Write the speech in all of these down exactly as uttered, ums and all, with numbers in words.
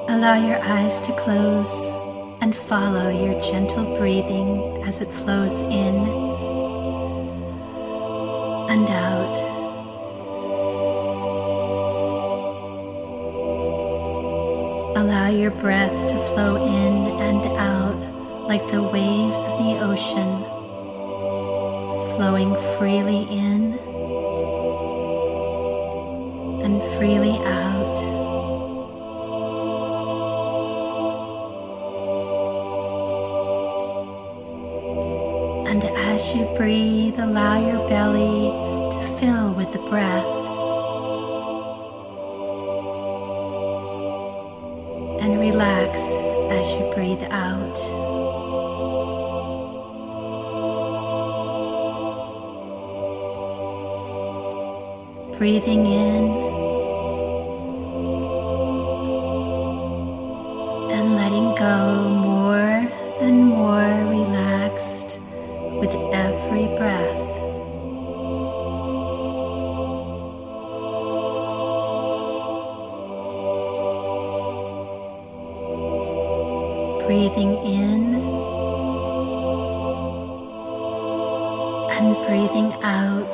Allow your eyes to close and follow your gentle breathing as it flows in and out. Allow your breath to flow in and out like the waves of the ocean, flowing freely in and freely out. And as you breathe, allow your belly to fill with the breath. And relax as you breathe out. Breathing in and letting go more and more relaxed with every breath. Breathing in and breathing out.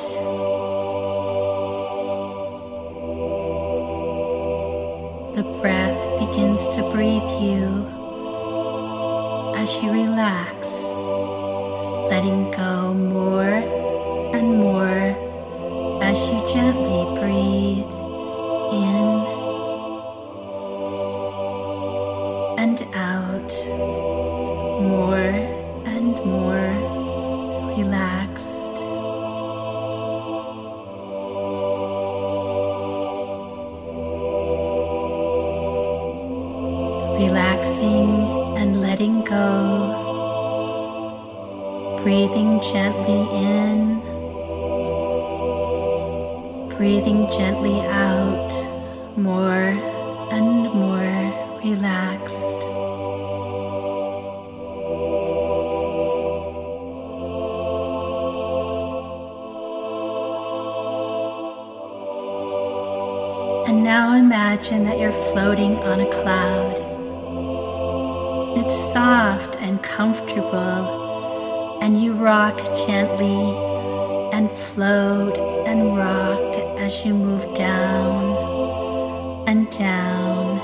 The breath begins to breathe you as you relax, letting go more and more as you gently breathe in and out, more and more relaxed. Relaxing and letting go. Breathing gently in, breathing gently out, more and more relaxed. And now imagine that you're floating on a cloud. It's soft and comfortable, and you rock gently and float and rock as you move down and down.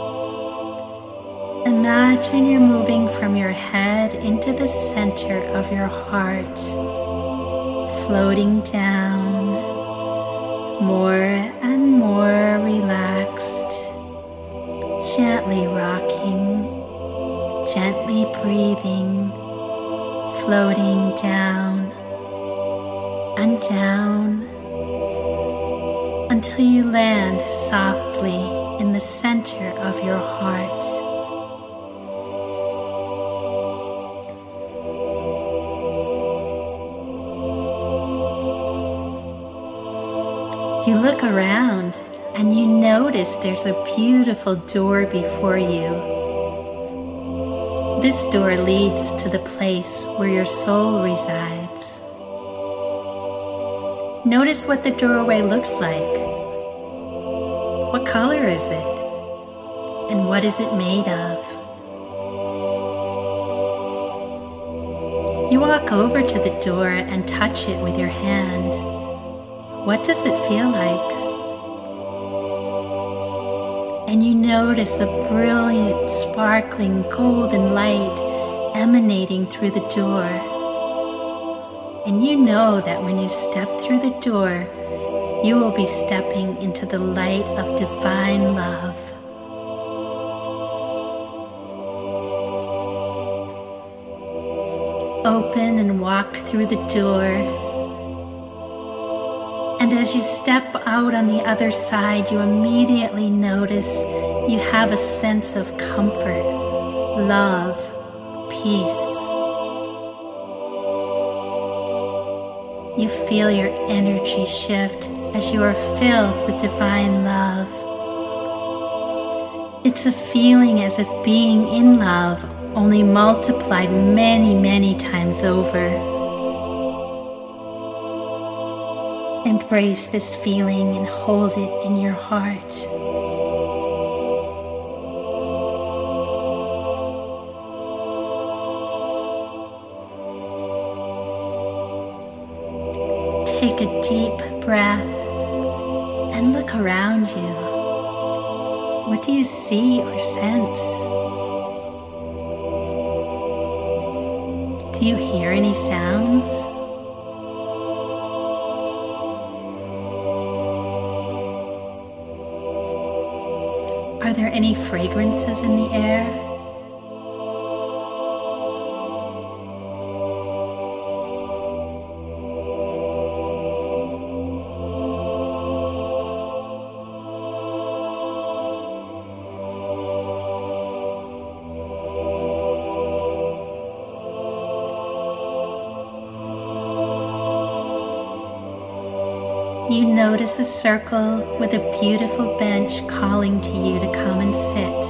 Imagine you're moving from your head into the center of your heart, floating down, more and more relaxed, gently rocking, gently breathing, floating down and down until you land softly in the center of your heart. You look around and you notice there's a beautiful door before you. This door leads to the place where your soul resides. Notice what the doorway looks like. What color is it? And what is it made of? You walk over to the door and touch it with your hand. What does it feel like? And you notice a brilliant, sparkling, golden light emanating through the door. And you know that when you step through the door, you will be stepping into the light of divine love. Open and walk through the door. And as you step out on the other side, you immediately notice you have a sense of comfort, love, peace. You feel your energy shift as you are filled with divine love. It's a feeling as if being in love, only multiplied many, many times over. Embrace this feeling and hold it in your heart. take a deep breath and look around you. What do you see or sense? Do you hear any sounds? Are there any fragrances in the air? You notice a circle with a beautiful bench calling to you to come and sit.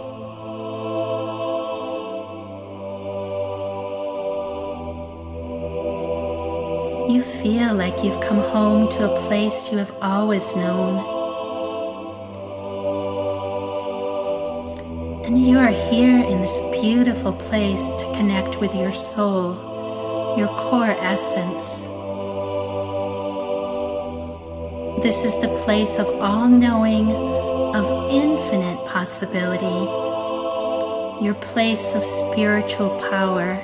You feel like you've come home to a place you have always known. And you are here in this beautiful place to connect with your soul, your core essence. This is the place of all-knowing, of infinite possibility, your place of spiritual power.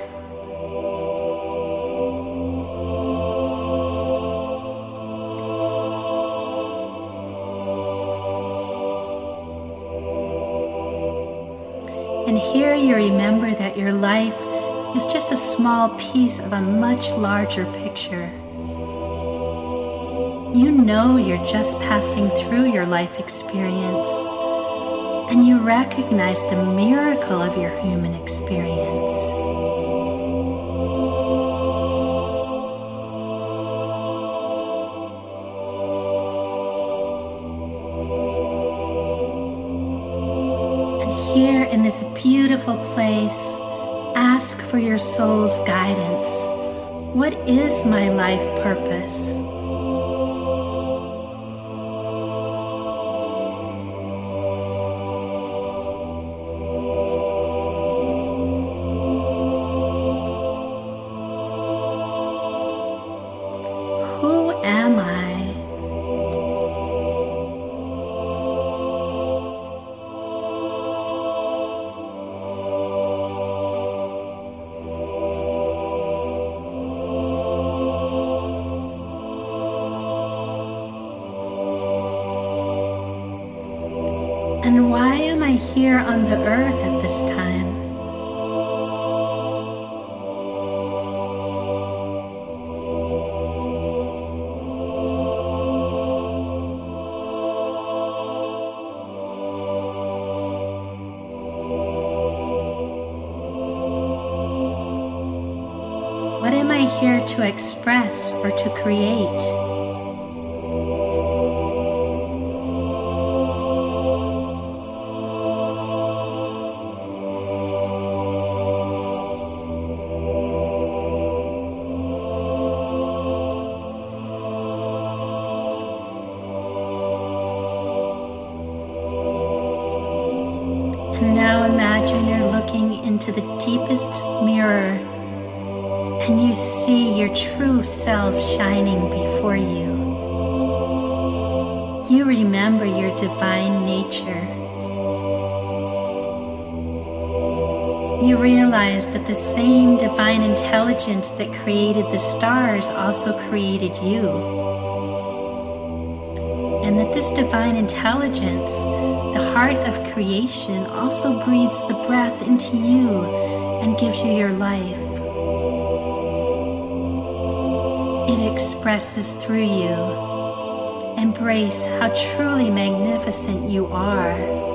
And here you remember that your life is just a small piece of a much larger picture. You know you're just passing through your life experience, and you recognize the miracle of your human experience. And here in this beautiful place, ask for your soul's guidance. What is my life purpose? Am I? And why am I here on the earth at this time? What am I here to express or to create? And now imagine you're looking into the deepest mirror, and you see your true self shining before you. You remember your divine nature. You realize that the same divine intelligence that created the stars also created you. And that this divine intelligence, the heart of creation, also breathes the breath into you and gives you your life. It expresses through you. Embrace how truly magnificent you are.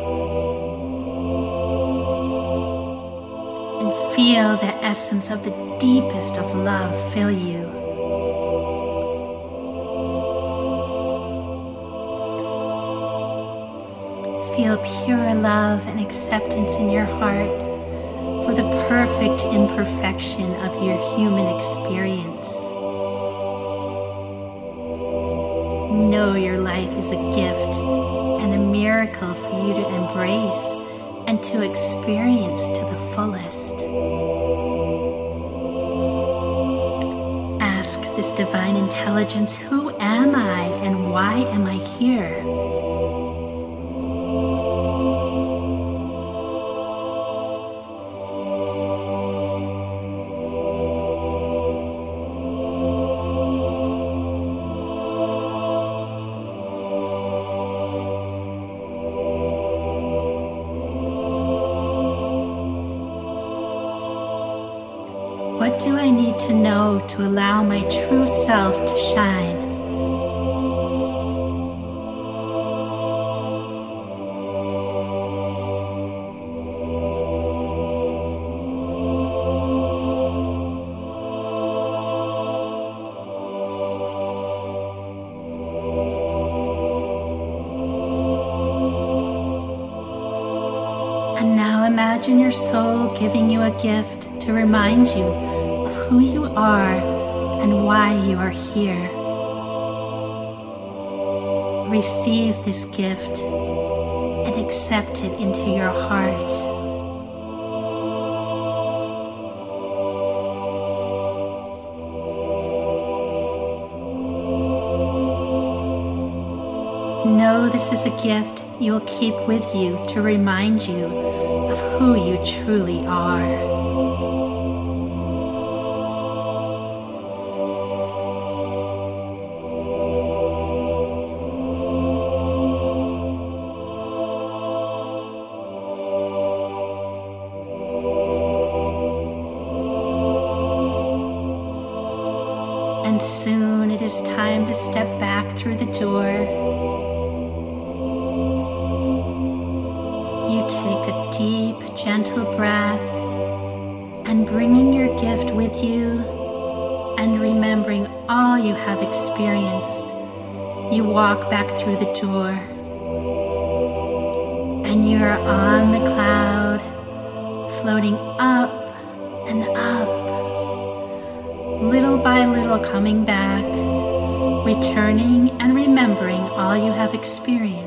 And feel the essence of the deepest of love fill you. Feel pure love and acceptance in your heart for the perfect imperfection of your human experience. Know your life is a gift and a miracle for you to embrace and to experience to the fullest. ask this divine intelligence, who am I and why am I here? What do I need to know to allow my true self to shine? And now imagine your soul giving you a gift to remind you of who you are and why you are here. Receive this gift and accept it into your heart. Know this is a gift you will keep with you to remind you of who you truly are. And soon it is time to step back through the door. You take a deep, gentle breath, and bringing your gift with you and remembering all you have experienced, you walk back through the door. And you are on the cloud, floating up and up, little by little coming back, returning and remembering all you have experienced.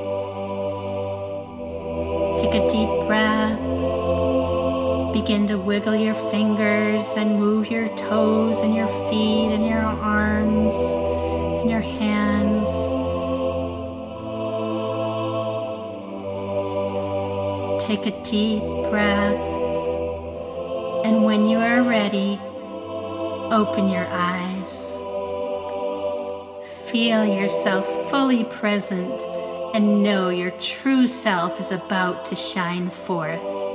Take a deep breath, begin to wiggle your fingers and move your toes and your feet and your arms and your hands. Take a deep breath, and when you are ready, open your eyes. Feel yourself fully present and know your true self is about to shine forth.